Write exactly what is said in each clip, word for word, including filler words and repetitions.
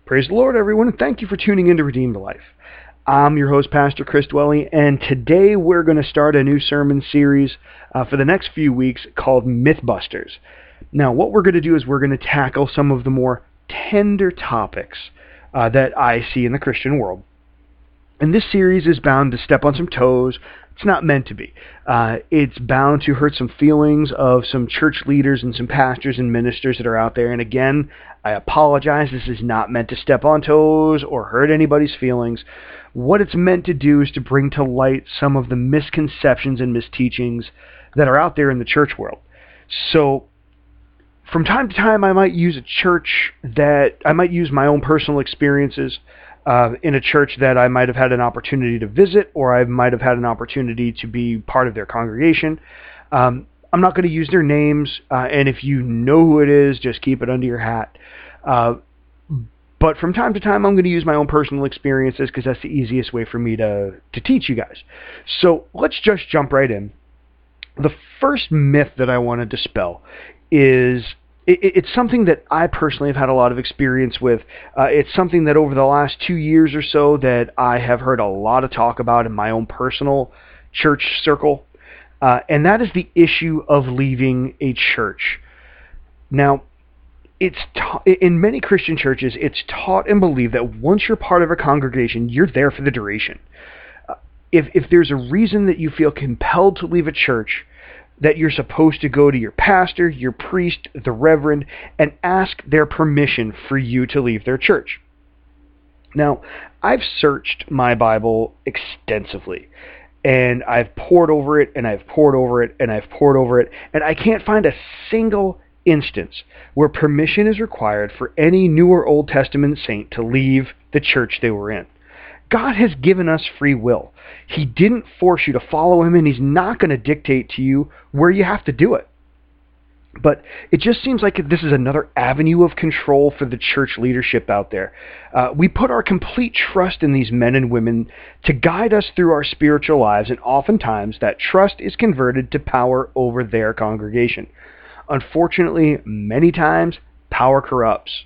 Praise the Lord, everyone, and thank you for tuning in to Redeemed Life. I'm your host, Pastor Chris Dwelly, and today we're going to start a new sermon series uh, for the next few weeks called Mythbusters. Now, what we're going to do is we're going to tackle some of the more tender topics uh, that I see in the Christian world. And this series is bound to step on some toes. It's not meant to be. Uh, it's bound to hurt some feelings of some church leaders and some pastors and ministers that are out there. And again, I apologize. This is not meant to step on toes or hurt anybody's feelings. What it's meant to do is to bring to light some of the misconceptions and misteachings that are out there in the church world. So, from time to time, I might use a church that, I might use my own personal experiences Uh, in a church that I might have had an opportunity to visit, or I might have had an opportunity to be part of their congregation. Um, I'm not going to use their names, uh, and if you know who it is, just keep it under your hat. Uh, but from time to time, I'm going to use my own personal experiences because that's the easiest way for me to, to teach you guys. So let's just jump right in. The first myth that I want to dispel is it's something that I personally have had a lot of experience with. Uh, it's something that over the last two years or so that I have heard a lot of talk about in my own personal church circle, uh, and that is the issue of leaving a church. Now, it's ta- in many Christian churches, it's taught and believed that once you're part of a congregation, you're there for the duration. Uh, if if there's a reason that you feel compelled to leave a church, that you're supposed to go to your pastor, your priest, the reverend, and ask their permission for you to leave their church. Now, I've searched my Bible extensively, and I've pored over it, and I've pored over it, and I've pored over it, and I can't find a single instance where permission is required for any New or Old Testament saint to leave the church they were in. God has given us free will. He didn't force you to follow him, and he's not going to dictate to you where you have to do it. But it just seems like this is another avenue of control for the church leadership out there. Uh, we put our complete trust in these men and women to guide us through our spiritual lives, and oftentimes that trust is converted to power over their congregation. Unfortunately, many times, power corrupts.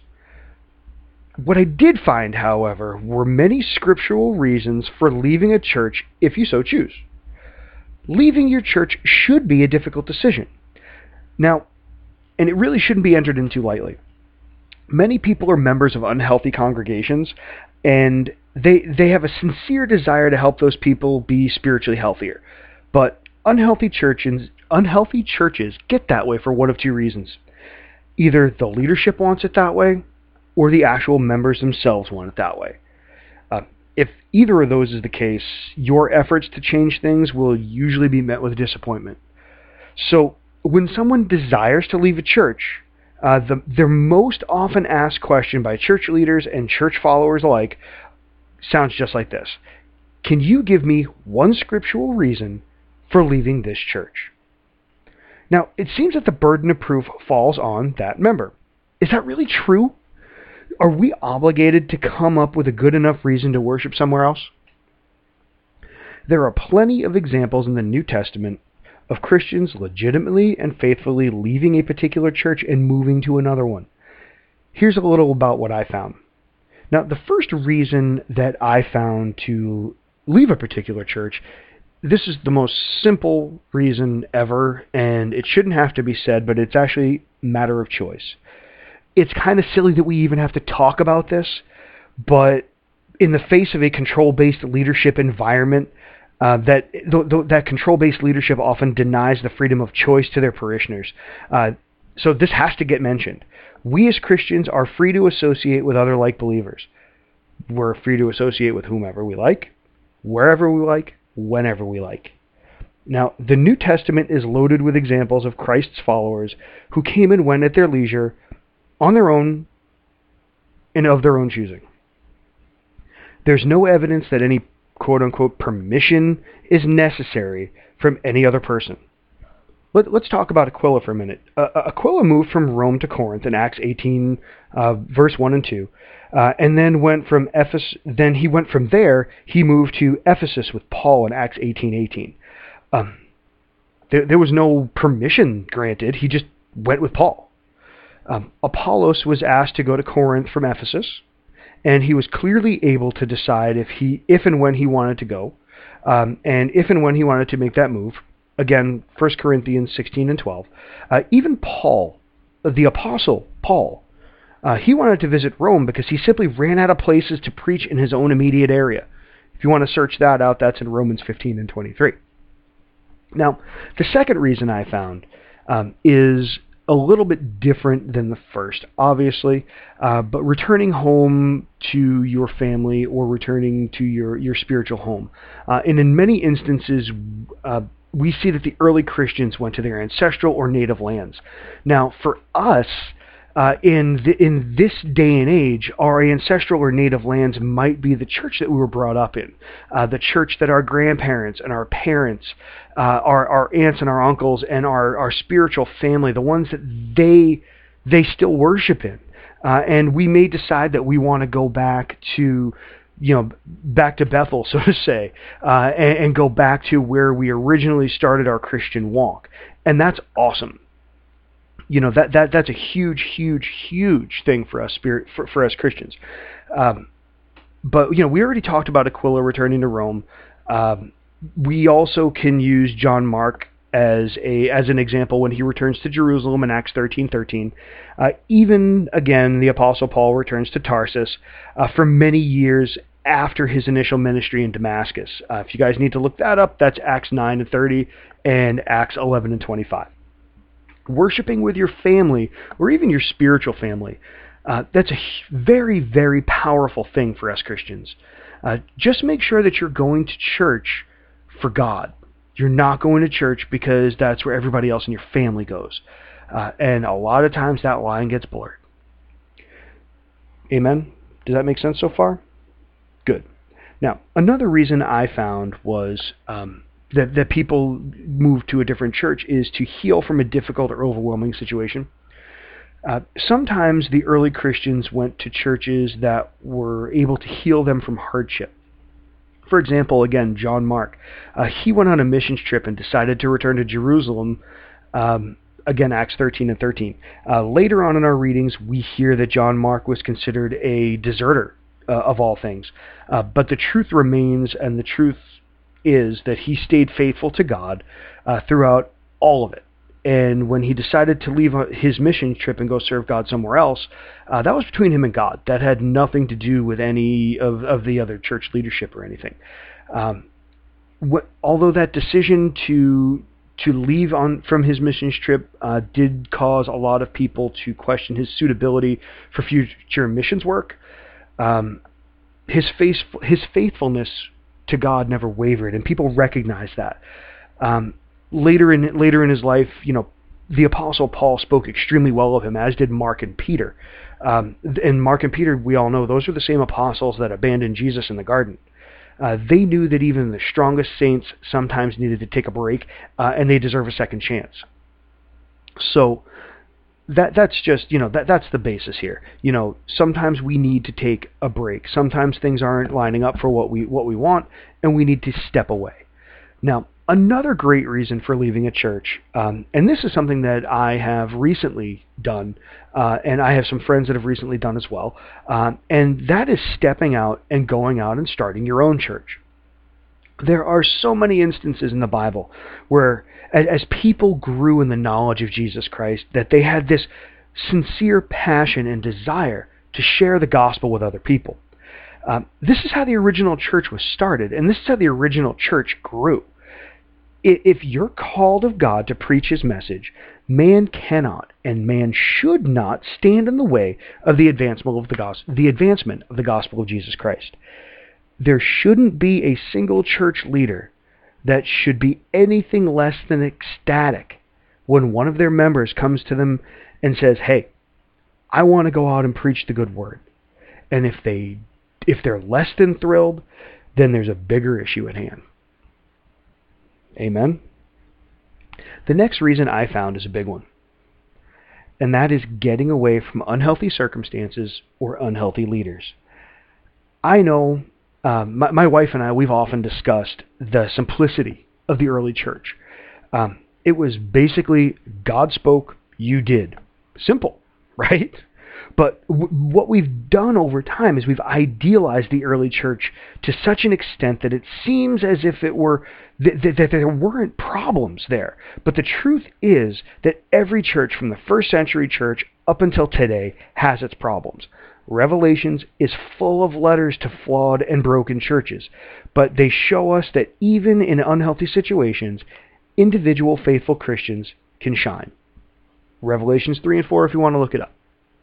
What I did find, however, were many scriptural reasons for leaving a church if you so choose. Leaving your church should be a difficult decision. Now, and it really shouldn't be entered into lightly. Many people are members of unhealthy congregations, and they they have a sincere desire to help those people be spiritually healthier. But unhealthy churches, unhealthy churches get that way for one of two reasons. Either the leadership wants it that way, or the actual members themselves want it that way. Uh, if either of those is the case, your efforts to change things will usually be met with disappointment. So when someone desires to leave a church, uh, the, their most often asked question by church leaders and church followers alike sounds just like this. Can you give me one scriptural reason for leaving this church? Now, it seems that the burden of proof falls on that member. Is that really true? Are we obligated to come up with a good enough reason to worship somewhere else? There are plenty of examples in the New Testament of Christians legitimately and faithfully leaving a particular church and moving to another one. Here's a little about what I found. Now, the first reason that I found to leave a particular church, this is the most simple reason ever, and it shouldn't have to be said, but it's actually a matter of choice. It's kind of silly that we even have to talk about this, but in the face of a control-based leadership environment, uh, that th- th- that control-based leadership often denies the freedom of choice to their parishioners. Uh, so this has to get mentioned. We as Christians are free to associate with other like believers. We're free to associate with whomever we like, wherever we like, whenever we like. Now, the New Testament is loaded with examples of Christ's followers who came and went at their leisure, on their own, and of their own choosing. There's no evidence that any quote-unquote permission is necessary from any other person. Let, let's talk about Aquila for a minute. Uh, Aquila moved from Rome to Corinth in Acts eighteen, uh, verse one and two, uh, and then went from Ephes. Then he went from there. He moved to Ephesus with Paul in Acts eighteen eighteen. Um, there, there was no permission granted. He just went with Paul. Um, Apollos was asked to go to Corinth from Ephesus, and he was clearly able to decide if he, if and when he wanted to go, um, and if and when he wanted to make that move. Again, First Corinthians sixteen and twelve. Uh, even Paul, the Apostle Paul, uh, he wanted to visit Rome because he simply ran out of places to preach in his own immediate area. If you want to search that out, that's in Romans fifteen and twenty-three. Now, the second reason I found um, is a little bit different than the first, obviously, uh, but returning home to your family or returning to your, your spiritual home. Uh, and in many instances, uh, we see that the early Christians went to their ancestral or native lands. Now, for us, uh, in the, in this day and age, our ancestral or native lands might be the church that we were brought up in, uh, the church that our grandparents and our parents, uh, our our aunts and our uncles and our, our spiritual family, the ones that they they still worship in, uh, and we may decide that we want to go back to. you know, back to Bethel, so to say, uh, and, and go back to where we originally started our Christian walk. And that's awesome. You know, that, that that's a huge, huge, huge thing for us spirit for, for us Christians. Um, but, you know, we already talked about Aquila returning to Rome. Um, we also can use John Mark as a as an example when he returns to Jerusalem in Acts thirteen thirteen. Uh, even, again, the Apostle Paul returns to Tarsus uh, for many years after his initial ministry in Damascus. Uh, if you guys need to look that up, that's Acts nine and thirty and Acts eleven and twenty-five. Worshipping with your family, or even your spiritual family, uh, that's a very, very powerful thing for us Christians. Uh, just make sure that you're going to church for God. You're not going to church because that's where everybody else in your family goes. Uh, and a lot of times that line gets blurred. Amen? Does that make sense so far? Good. Now, another reason I found was um, that, that people move to a different church is to heal from a difficult or overwhelming situation. Uh, sometimes the early Christians went to churches that were able to heal them from hardship. For example, again, John Mark, uh, he went on a missions trip and decided to return to Jerusalem, um, again, Acts thirteen and thirteen. Uh, later on in our readings, we hear that John Mark was considered a deserter uh, of all things. Uh, but the truth remains, and the truth is that he stayed faithful to God uh, throughout all of it. And when he decided to leave his mission trip and go serve God somewhere else, uh, that was between him and God. That had nothing to do with any of, of the other church leadership or anything. Um, what, although that decision to to leave on from his missions trip uh, did cause a lot of people to question his suitability for future missions work, um, his faith, his faithfulness to God never wavered, and people recognized that. Um, later in later in his life, you know, the Apostle Paul spoke extremely well of him, as did Mark and Peter. Um, and Mark and Peter, we all know, those are the same apostles that abandoned Jesus in the garden. Uh, they knew that even the strongest saints sometimes needed to take a break, uh, and they deserve a second chance. So that that's just, you know, that that's the basis here. You know, sometimes we need to take a break. Sometimes things aren't lining up for what we what we want, and we need to step away. Now, another great reason for leaving a church, um, and this is something that I have recently done, uh, and I have some friends that have recently done as well, um, and that is stepping out and going out and starting your own church. There are so many instances in the Bible where, as, as people grew in the knowledge of Jesus Christ, that they had this sincere passion and desire to share the gospel with other people. Um, this is how the original church was started, and this is how the original church grew. If you're called of God to preach his message, man cannot and man should not stand in the way of the advancement of the gospel, the advancement of the gospel of Jesus Christ. There shouldn't be a single church leader that should be anything less than ecstatic when one of their members comes to them and says, "Hey, I want to go out and preach the good word." And if they if they're less than thrilled, then there's a bigger issue at hand. Amen? The next reason I found is a big one, and that is getting away from unhealthy circumstances or unhealthy leaders. I know um, my, my wife and I, we've often discussed the simplicity of the early church. Um, it was basically God spoke, you did. Simple, right? But w- what we've done over time is we've idealized the early church to such an extent that it seems as if it were th- th- that there weren't problems there. But the truth is that every church from the first century church up until today has its problems. Revelations is full of letters to flawed and broken churches, but they show us that even in unhealthy situations, individual faithful Christians can shine. Revelations three and four if you want to look it up.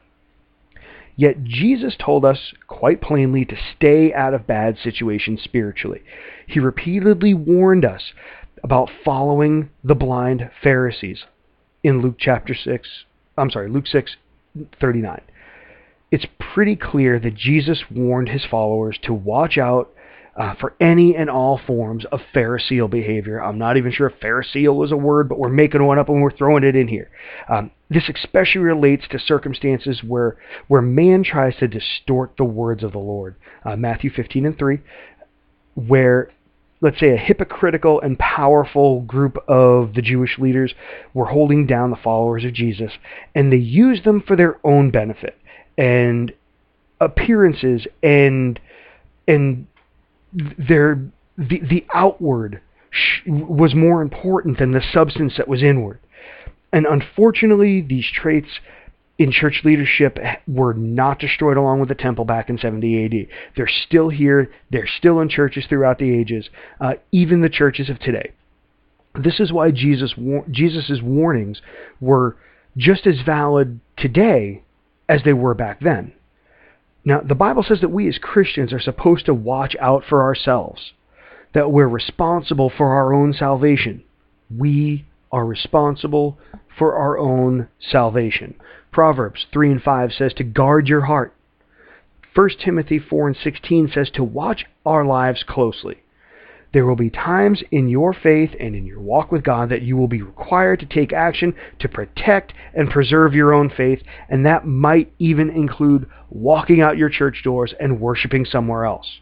Yet Jesus told us quite plainly to stay out of bad situations spiritually. He repeatedly warned us about following the blind Pharisees in Luke chapter six, I'm sorry, Luke six thirty-nine. It's pretty clear that Jesus warned his followers to watch out uh, for any and all forms of Pharisaical behavior. I'm not even sure if Pharisaical was a word, but we're making one up and we're throwing it in here. Um, this especially relates to circumstances where where man tries to distort the words of the Lord. Uh, Matthew fifteen and three, where, let's say, a hypocritical and powerful group of the Jewish leaders were holding down the followers of Jesus, and they used them for their own benefit and appearances, and and their the the outward sh- was more important than the substance that was inward. And unfortunately, these traits in church leadership were not destroyed along with the temple back in seventy A D. They're still here. They're still in churches throughout the ages, uh, even the churches of today. This is why Jesus war- Jesus's warnings were just as valid today as they were back then. Now, the Bible says that we as Christians are supposed to watch out for ourselves, that we're responsible for our own salvation. We are responsible for our own salvation. Proverbs three and five says to guard your heart. First Timothy four and sixteen says to watch our lives closely. There will be times in your faith and in your walk with God that you will be required to take action to protect and preserve your own faith, and that might even include walking out your church doors and worshiping somewhere else.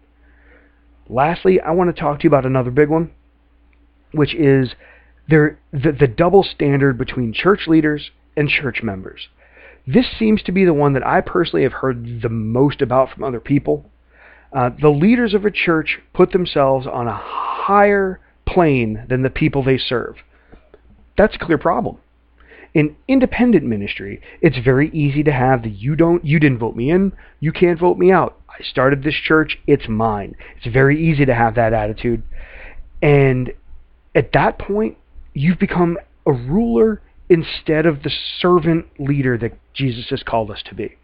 Lastly, I want to talk to you about another big one, which is there, the, the double standard between church leaders and church members. This seems to be the one that I personally have heard the most about from other people. Uh, the leaders of a church put themselves on a higher plane than the people they serve. That's a clear problem. In independent ministry, it's very easy to have the you don't, you didn't vote me in, you can't vote me out. I started this church, it's mine. It's very easy to have that attitude. And at that point, you've become a ruler instead of the servant leader that Jesus has called us to be.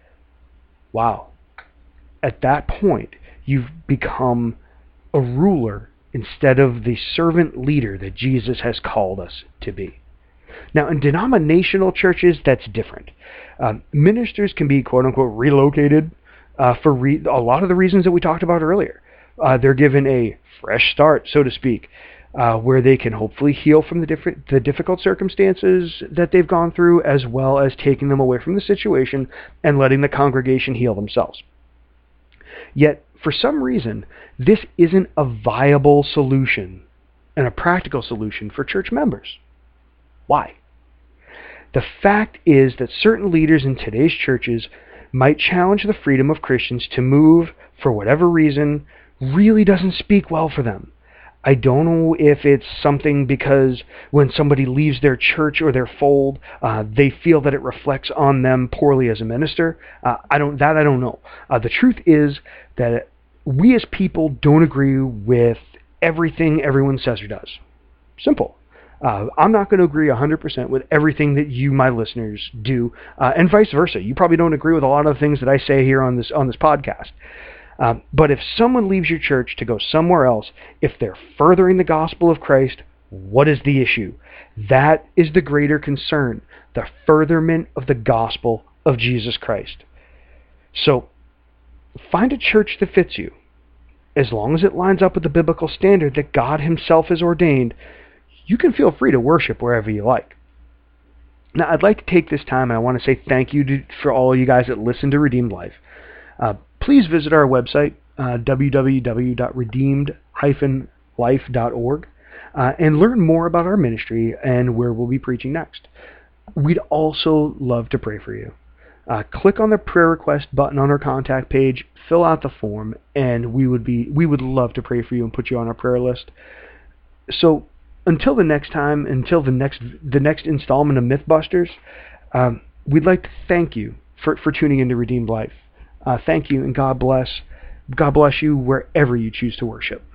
Wow. At that point, you've become a ruler instead of the servant leader that Jesus has called us to be. Now, in denominational churches, that's different. Um, ministers can be, quote-unquote, relocated uh, for re- a lot of the reasons that we talked about earlier. Uh, they're given a fresh start, so to speak, uh, where they can hopefully heal from the, different, the difficult circumstances that they've gone through, as well as taking them away from the situation and letting the congregation heal themselves. Yet, for some reason, this isn't a viable solution and a practical solution for church members. Why? The fact is that certain leaders in today's churches might challenge the freedom of Christians to move for whatever reason really doesn't speak well for them. I don't know if it's something because when somebody leaves their church or their fold, uh, they feel that it reflects on them poorly as a minister. Uh, I don't that I don't know. Uh, the truth is that we as people don't agree with everything everyone says or does. Simple. Uh, I'm not going to agree one hundred percent with everything that you, my listeners, do, uh, and vice versa. You probably don't agree with a lot of the things that I say here on this on this podcast. Um, but if someone leaves your church to go somewhere else, if they're furthering the gospel of Christ, what is the issue? That is the greater concern, the furtherment of the gospel of Jesus Christ. So, find a church that fits you. As long as it lines up with the biblical standard that God himself has ordained, you can feel free to worship wherever you like. Now, I'd like to take this time and I want to say thank you to, for all you guys that listen to Redeemed Life. Uh, please visit our website, uh, w w w dot redeemed dash life dot org, uh, and learn more about our ministry and where we'll be preaching next. We'd also love to pray for you. uh, click on the prayer request button on our contact page, fill out the form, and we would be we would love to pray for you and put you on our prayer list. So until the next time, until the next the next installment of Mythbusters, um, we'd like to thank you for, for tuning into Redeemed Life. Uh, thank you, and God bless. God bless you wherever you choose to worship.